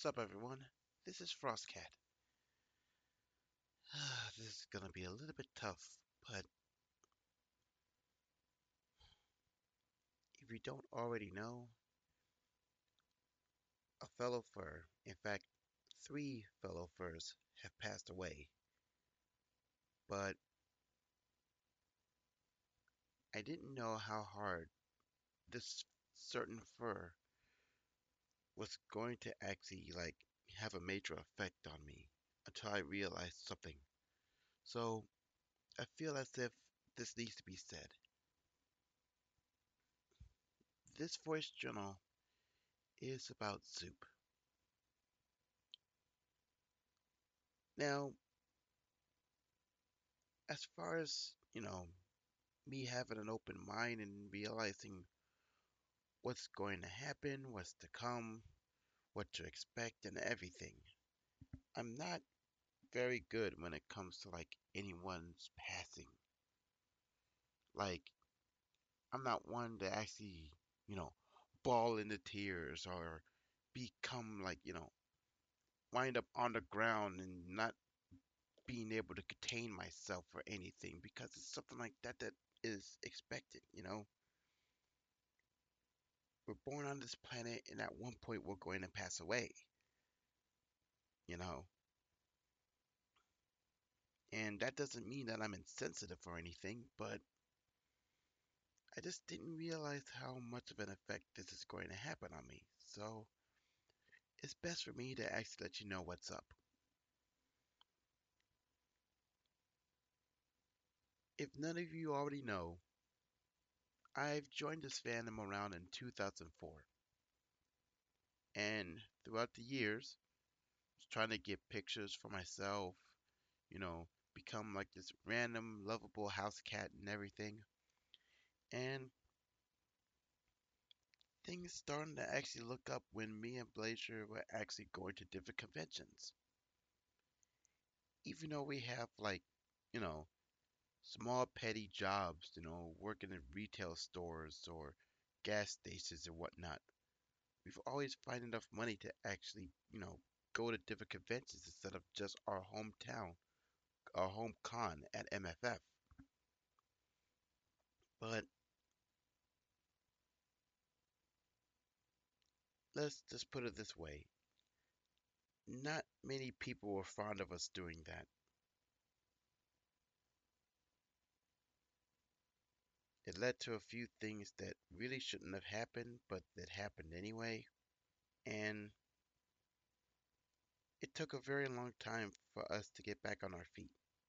What's up, everyone? This is Frostcat. This is gonna be a little bit tough, but if you don't already know, a fellow fur, in fact, three fellow furs, have passed away. But I didn't know how hard this certain fur was going to actually, have a major effect on me until I realized something. So I feel as if this needs to be said. This voice journal is about Zoop. Now, as far as, me having an open mind and realizing what's going to happen, what's to come, what to expect, and everything, I'm not very good when it comes to anyone's passing. Like, I'm not one to actually, you know, bawl into tears or become wind up on the ground and not being able to contain myself or anything because it's something like that that is expected. We're born on this planet, and at one point we're going to pass away, you know. And that doesn't mean that I'm insensitive or anything, but I just didn't realize how much of an effect this is going to happen on me. So it's best for me to actually let you know what's up. If none of you already know, I've joined this fandom around in 2004. And throughout the years, I was trying to get pictures for myself, you know, become like this random, lovable house cat and everything. And things starting to actually look up when me and Blazer were actually going to different conventions. Even though we have you know, small petty jobs, working in retail stores or gas stations and whatnot, we've always find enough money to actually, go to different conventions instead of just our hometown, our home con at MFF. But let's just put it this way. Not many people were fond of us doing that. It led to a few things that really shouldn't have happened, but that happened anyway. And it took a very long time for us to get back on our feet.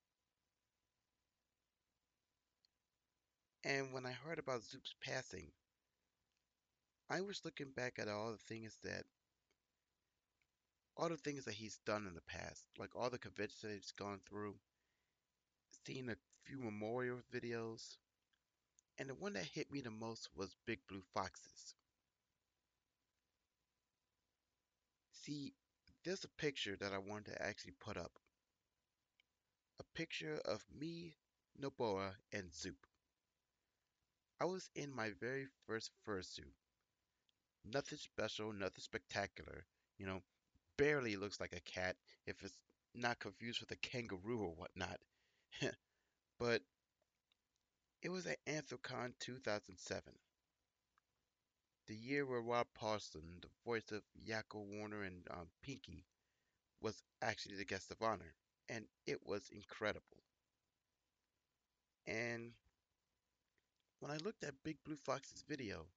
And when I heard about Zoop's passing, I was looking back at all the things that he's done in the past, like all the conventions that he's gone through, seeing a few memorial videos, and the one that hit me the most was Big Blue Foxes. See, there's a picture that I wanted to actually put up. A picture of me, Noboa, and Zoop. I was in my very first fursuit. Nothing special, nothing spectacular. You know, barely looks like a cat if it's not confused with a kangaroo or whatnot. But it was at Anthrocon 2007, the year where Rob Paulson, the voice of Yakko Warner and Pinky, was actually the guest of honor, and it was incredible. And when I looked at Big Blue Fox's video,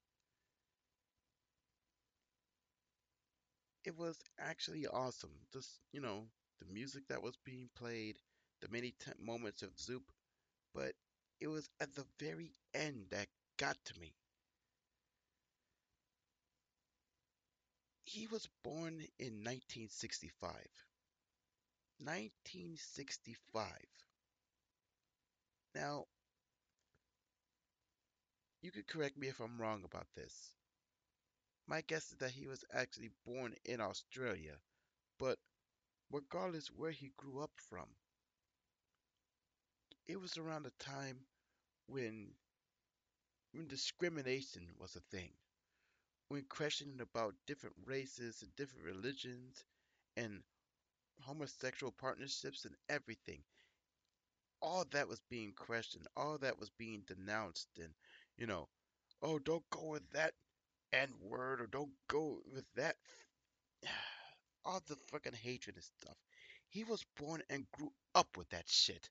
it was actually awesome. Just, the music that was being played, the many moments of Zoop, but it was at the very end that got to me. He was born in 1965. 1965. Now, you could correct me if I'm wrong about this. My guess is that he was actually born in Australia, but regardless where he grew up from, it was around a time when, when discrimination was a thing, when questioning about different races and different religions and homosexual partnerships and everything. All that was being questioned, all that was being denounced, and you know, oh, don't go with that N word or don't go with that. All the fucking hatred and stuff. He was born and grew up with that shit.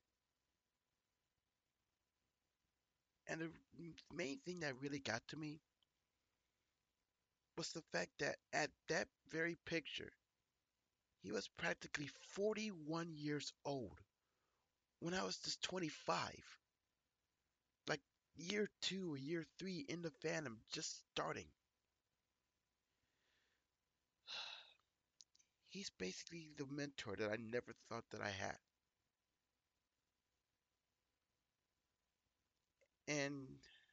And the main thing that really got to me was the fact that at that very picture, he was practically 41 years old when I was just 25. Like year two or year three in the fandom, just starting. He's basically the mentor that I never thought that I had. And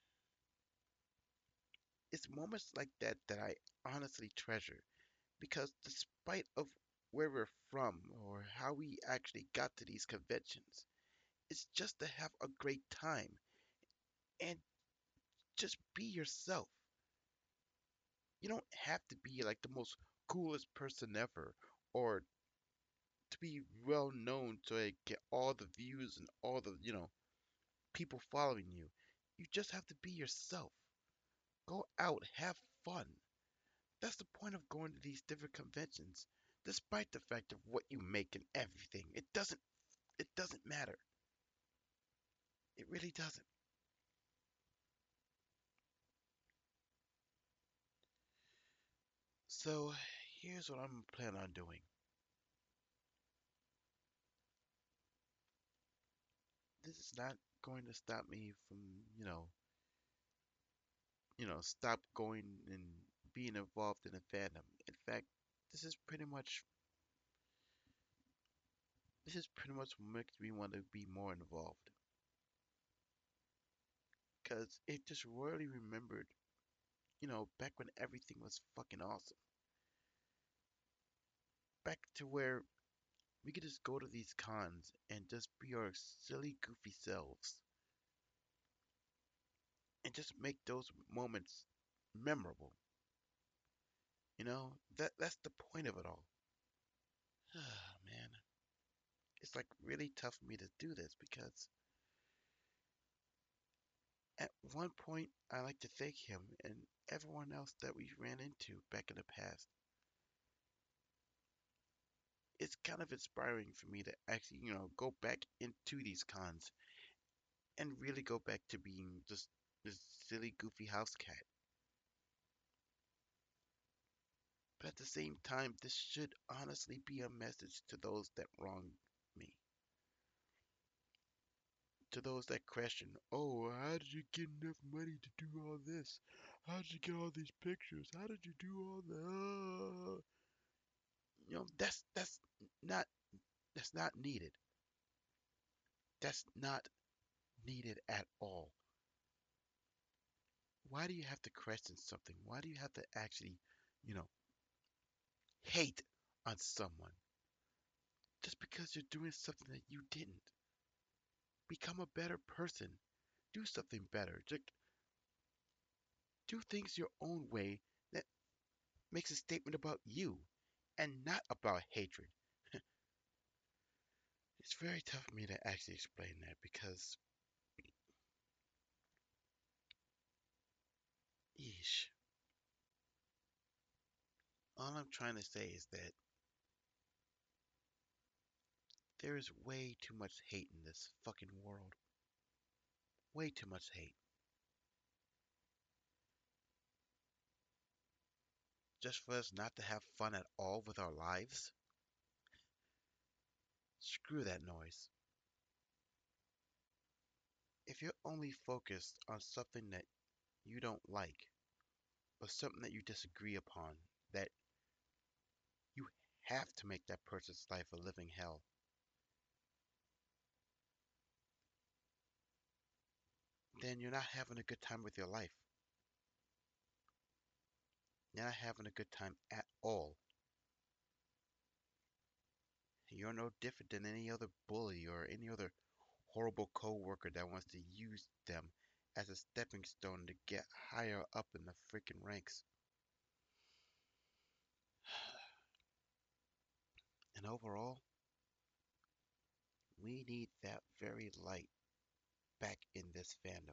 it's moments like that that I honestly treasure because despite of where we're from or how we actually got to these conventions, it's just to have a great time and just be yourself. You don't have to be like the most coolest person ever or to be well known to like, get all the views and all the, people following you. You just have to be yourself. Go out, have fun. That's the point of going to these different conventions, despite the fact of what you make and everything. It doesn't matter. It really doesn't. So here's what I'm planning on doing. This is not going to stop me from, you know, stop going and being involved in a fandom. In fact, this is pretty much this is pretty much what makes me want to be more involved. Cause it just really remembered, back when everything was fucking awesome. Back to where we could just go to these cons and just be our silly, goofy selves and just make those moments memorable. That's the point of it all. Man, it's like really tough for me to do this because at one point I like to thank him and everyone else that we ran into back in the past. It's kind of inspiring for me to actually, go back into these cons and really go back to being just this silly, goofy house cat. But at the same time, this should honestly be a message to those that wronged me. To those that question, oh, how did you get enough money to do all this? How did you get all these pictures? How did you do all that? That's not that's not needed. That's not needed at all. Why do you have to question something? Why do you have to actually, you know, hate on someone just because you're doing something that you didn't? Become a better person. Do something better. Just do things your own way that makes a statement about you and not about hatred. It's very tough for me to actually explain that because, yeesh, all I'm trying to say is that there is way too much hate in this fucking world. Way too much hate. Just for us not to have fun at all with our lives? Screw that noise. If you're only focused on something that you don't like, or something that you disagree upon, that you have to make that person's life a living hell, then you're not having a good time with your life. You're not having a good time at all. You're no different than any other bully or any other horrible coworker that wants to use them as a stepping stone to get higher up in the freaking ranks. And overall, we need that very light back in this fandom.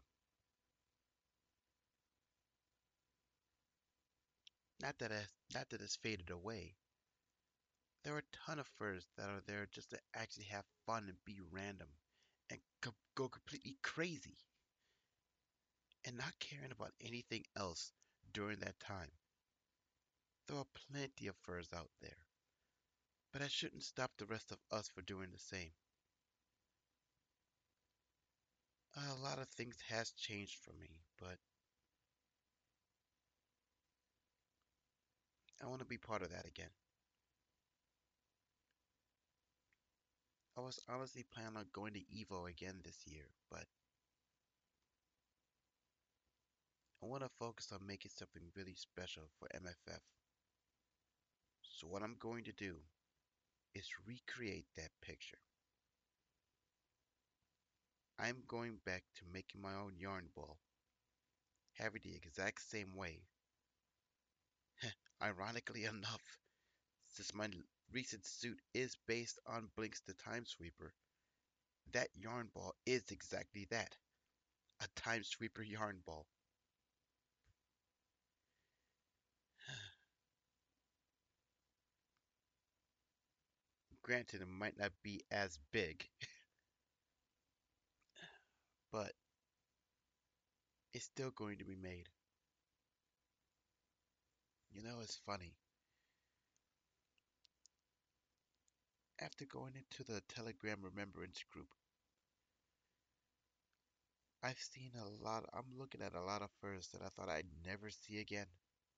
Not that it's faded away. There are a ton of furs that are there just to actually have fun and be random and go completely crazy and not caring about anything else during that time. There are plenty of furs out there, but that shouldn't stop the rest of us for doing the same. A lot of things has changed for me, but I want to be part of that again. I was honestly planning on going to Evo again this year, but I want to focus on making something really special for MFF. So what I'm going to do is recreate that picture. I'm going back to making my own yarn ball, having the exact same way. Ironically enough, since my recent suit is based on Blinks the Time Sweeper, that yarn ball is exactly that, a Time Sweeper yarn ball. Granted, it might not be as big, but it's still going to be made. You know, it's funny. After going into the Telegram Remembrance group, I've seen a lot. I'm looking at a lot of furs that I thought I'd never see again.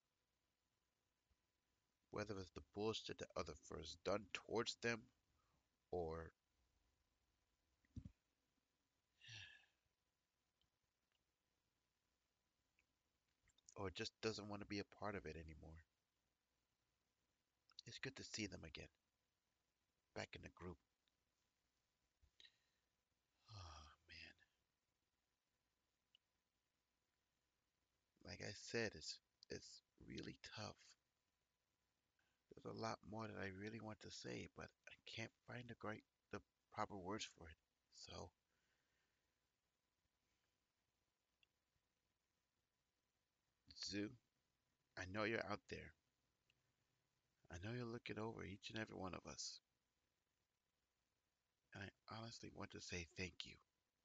Whether it's the bullshit that other furs done towards them, or just doesn't want to be a part of it anymore. It's good to see them again, back in the group. Oh man, like I said, it's really tough. There's a lot more that I really want to say, but I can't find the proper words for it. So, Zoo, I know you're out there. I know you're looking over each and every one of us. And I honestly want to say thank you.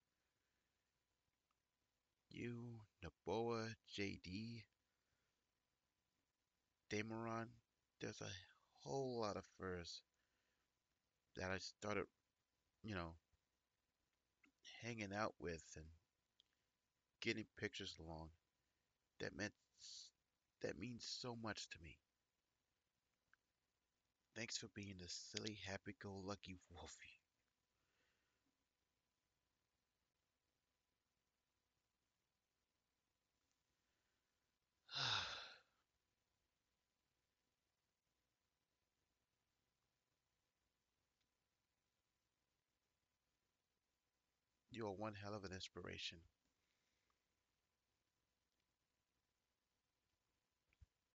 You, Naboa, JD, Dameron, there's a whole lot of furs that I started, you know, hanging out with and getting pictures along. That meant that means so much to me. Thanks for being the silly, happy-go-lucky Wolfie. You are one hell of an inspiration.